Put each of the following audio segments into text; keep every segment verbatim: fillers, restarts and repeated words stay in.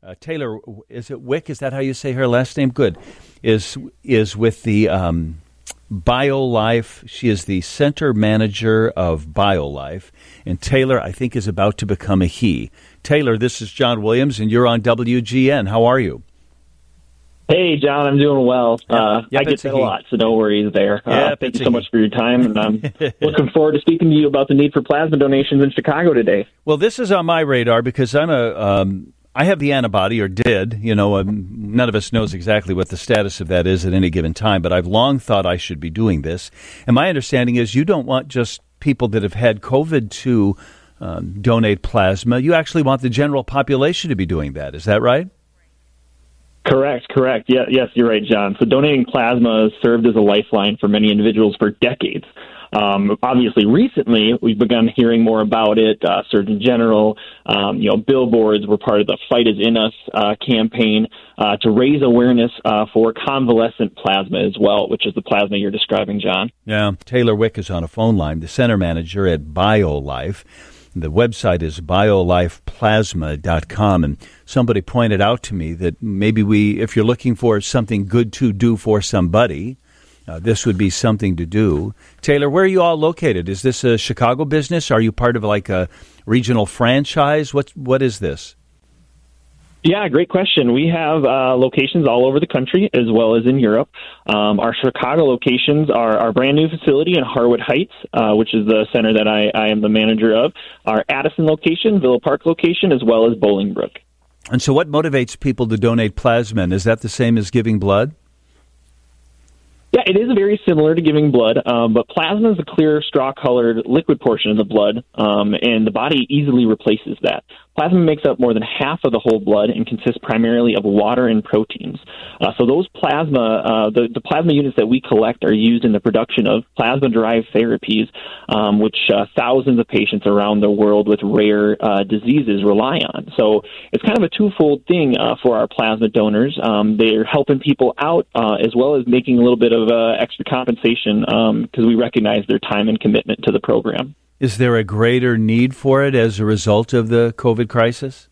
Uh, Taylor, is it Wick? Is that how you say her last name? Good. Is is with the um, BioLife. She is the center manager of BioLife. And Taylor, I think, is about to become a he. Taylor, this is John Williams, and you're on W G N. How are you? Hey, John, I'm doing well. Yep. Uh, Yep, I get that a lot, so no worries there. Yep, uh, thank you so he. much for your time, and I'm looking forward to speaking to you about the need for plasma donations in Chicago today. Well, this is on my radar because I'm a um, I have the antibody, or did. You know, um, none of us knows exactly what the status of that is at any given time, but I've long thought I should be doing this. And my understanding is you don't want just people that have had COVID to um, donate plasma. You actually want the general population to be doing that. Is that right? Correct, correct. Yeah, yes, you're right, John. So donating plasma has served as a lifeline for many individuals for decades. Um, obviously, recently, we've begun hearing more about it. Uh, Surgeon General, um, you know, billboards were part of the Fight Is In Us uh, campaign uh, to raise awareness uh, for convalescent plasma as well, which is the plasma you're describing, John. Yeah, Taylor Wick is on a phone line, the center manager at BioLife. The website is bio life plasma dot com, and somebody pointed out to me that maybe we, if you're looking for something good to do for somebody, uh, this would be something to do. Taylor, where are you all located? Is this a Chicago business? Are you part of like a regional franchise? What What is this? Yeah, great question. We have uh, locations all over the country as well as in Europe. Um, our Chicago locations are our brand new facility in Harwood Heights, uh, which is the center that I, I am the manager of. Our Addison location, Villa Park location, as well as Bolingbrook. And so what motivates people to donate plasma? And is that the same as giving blood? Yeah, it is very similar to giving blood, um, but plasma is a clear, straw-colored liquid portion of the blood, um, and the body easily replaces that. Plasma makes up more than half of the whole blood and consists primarily of water and proteins. Uh, so those plasma, uh, the, the plasma units that we collect are used in the production of plasma-derived therapies, um, which uh, thousands of patients around the world with rare uh, diseases rely on. So it's kind of a twofold thing uh, for our plasma donors. Um, they're helping people out uh, as well as making a little bit of uh, extra compensation because um, we recognize their time and commitment to the program. Is there a greater need for it as a result of the COVID crisis?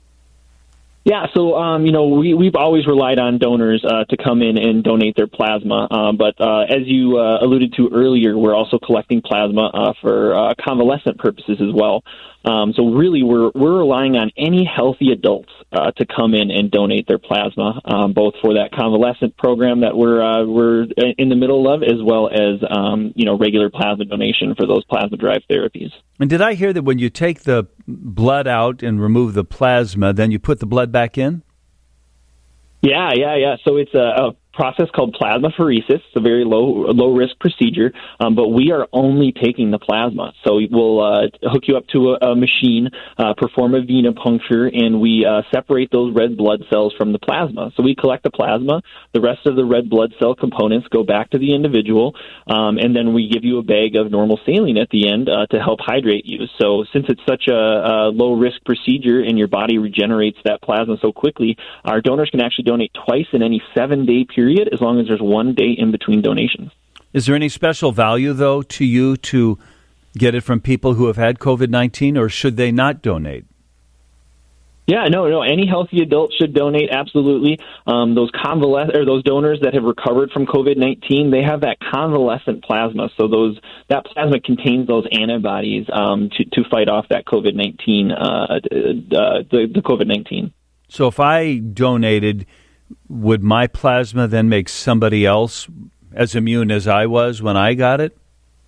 Yeah, so, um, you know, we, we've always relied on donors uh, to come in and donate their plasma. Uh, but uh, as you uh, alluded to earlier, we're also collecting plasma uh, for uh, convalescent purposes as well. Um, so really, we're we're relying on any healthy adults uh, to come in and donate their plasma, um, both for that convalescent program that we're uh, we're in the middle of, as well as um, you know regular plasma donation for those plasma-derived therapies. And did I hear that when you take the blood out and remove the plasma, then you put the blood back in? Yeah, yeah, yeah. So it's a, a process called plasmapheresis. It's a very low low risk procedure, um, but we are only taking the plasma. So we'll uh, hook you up to a, a machine, uh, perform a venipuncture, and we uh, separate those red blood cells from the plasma. So we collect the plasma. The rest of the red blood cell components go back to the individual, um, and then we give you a bag of normal saline at the end uh, to help hydrate you. So since it's such a, a low risk procedure and your body regenerates that plasma so quickly, our donors can actually donate twice in any seven day period, as long as there's one day in between donations. Is there any special value, though, to you to get it from people who have had COVID nineteen, or should they not donate? Yeah, no, no. Any healthy adult should donate, absolutely. Um, those convalescent or those donors that have recovered from COVID nineteen, they have that convalescent plasma. So those that plasma contains those antibodies um, to to fight off that COVID nineteen, uh, uh, the, the COVID nineteen. So if I donated, would my plasma then make somebody else as immune as I was when I got it?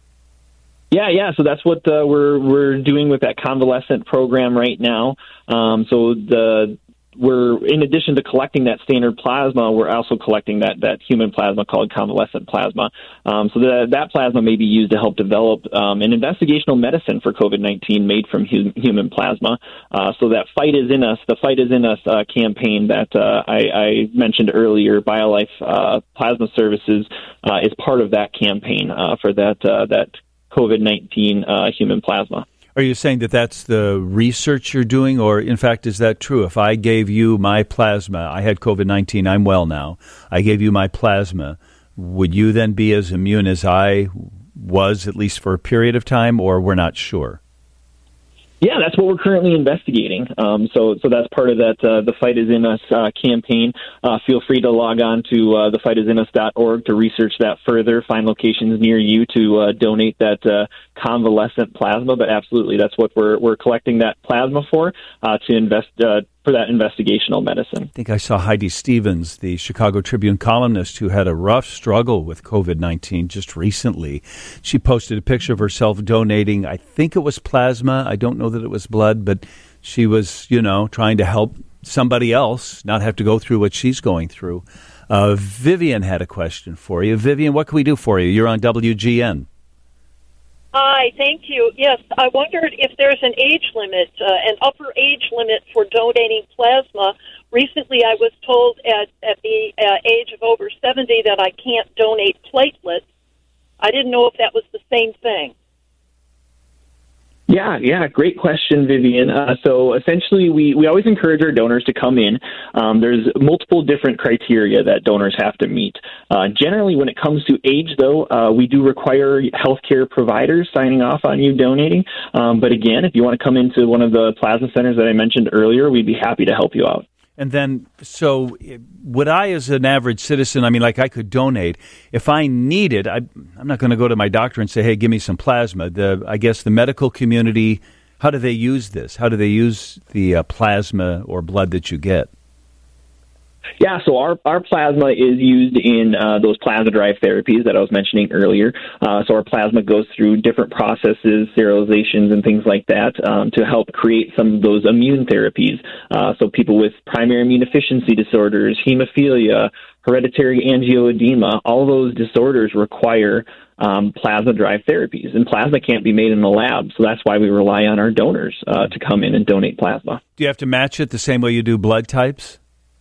Yeah, yeah. So that's what uh, we're we're doing with that convalescent program right now. Um, so the we're in addition to collecting that standard plasma, we're also collecting that, that human plasma called convalescent plasma. Um, so that that plasma may be used to help develop um, an investigational medicine for COVID nineteen made from hu- human plasma. Uh, so that Fight Is In Us, the Fight Is In Us uh, campaign that uh, I, I mentioned earlier, BioLife uh, Plasma Services uh, is part of that campaign uh, for that uh, that COVID nineteen uh, human plasma. Are you saying that that's the research you're doing, or in fact, is that true? If I gave you my plasma, I had COVID nineteen, I'm well now, I gave you my plasma, would you then be as immune as I was, at least for a period of time, or we're not sure? Yeah, that's what we're currently investigating. Um, so, so that's part of that uh, The Fight Is In Us uh, campaign. Uh, feel free to log on to uh, the fight is in us dot org to research that further, find locations near you to uh, donate that uh, convalescent plasma. But absolutely, that's what we're we're collecting that plasma for, uh, to invest uh, for that investigational medicine. I think I saw Heidi Stevens, the Chicago Tribune columnist who had a rough struggle with covid nineteen just recently. She posted a picture of herself donating, I think it was plasma. I don't know that it was blood, but she was, you know, trying to help somebody else not have to go through what she's going through. Uh, Vivian had a question for you. Vivian, what can we do for you? You're on W G N. Hi, thank you. Yes, I wondered if there's an age limit, uh, an upper age limit for donating plasma. Recently, I was told at, at the uh, age of over seventy that I can't donate platelets. I didn't know if that was the same thing. Yeah, yeah, great question, Vivian. Uh, so essentially, we, we always encourage our donors to come in. Um, there's multiple different criteria that donors have to meet. Uh, generally, when it comes to age, though, uh, we do require healthcare providers signing off on you donating. Um, but again, if you want to come into one of the plasma centers that I mentioned earlier, we'd be happy to help you out. And then, so would I, as an average citizen, I mean, like I could donate. If I need it, I, I'm not going to go to my doctor and say, hey, give me some plasma. The, I guess the medical community, how do they use this? How do they use the uh, plasma or blood that you get? Yeah, so our, our plasma is used in uh, those plasma-derived therapies that I was mentioning earlier. Uh, so our plasma goes through different processes, sterilizations, and things like that um, to help create some of those immune therapies. Uh, so people with primary immunodeficiency disorders, hemophilia, hereditary angioedema, all those disorders require um, plasma-derived therapies. And plasma can't be made in the lab, so that's why we rely on our donors uh, to come in and donate plasma. Do you have to match it the same way you do blood types?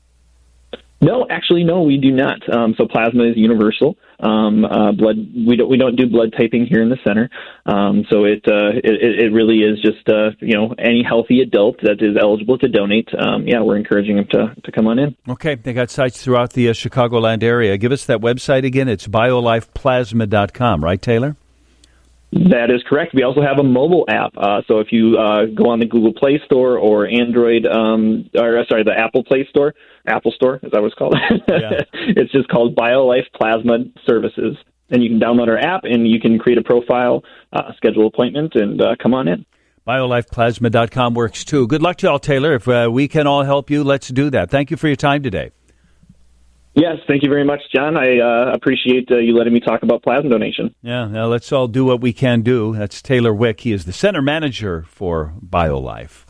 No, actually, no, we do not. Um, so plasma is universal. Um, uh, blood, we don't we don't do blood typing here in the center. Um, so it, uh, it it really is just uh, you know any healthy adult that is eligible to donate. Um, yeah, we're encouraging them to to come on in. Okay, they got sites throughout the uh, Chicagoland area. Give us that website again. It's bio life plasma dot com, right, Taylor? That is correct. We also have a mobile app. Uh, so if you uh, go on the Google Play Store or Android, um, or sorry, the Apple Play Store, Apple Store, is that what it's called? Yeah. It's just called BioLife Plasma Services. And you can download our app and you can create a profile, uh, schedule an appointment, and uh, come on in. bio life plasma dot com works too. Good luck to y'all, Taylor. If uh, we can all help you, let's do that. Thank you for your time today. Yes, thank you very much, John. I uh, appreciate uh, you letting me talk about plasma donation. Yeah, now let's all do what we can do. That's Taylor Wick. He is the center manager for BioLife.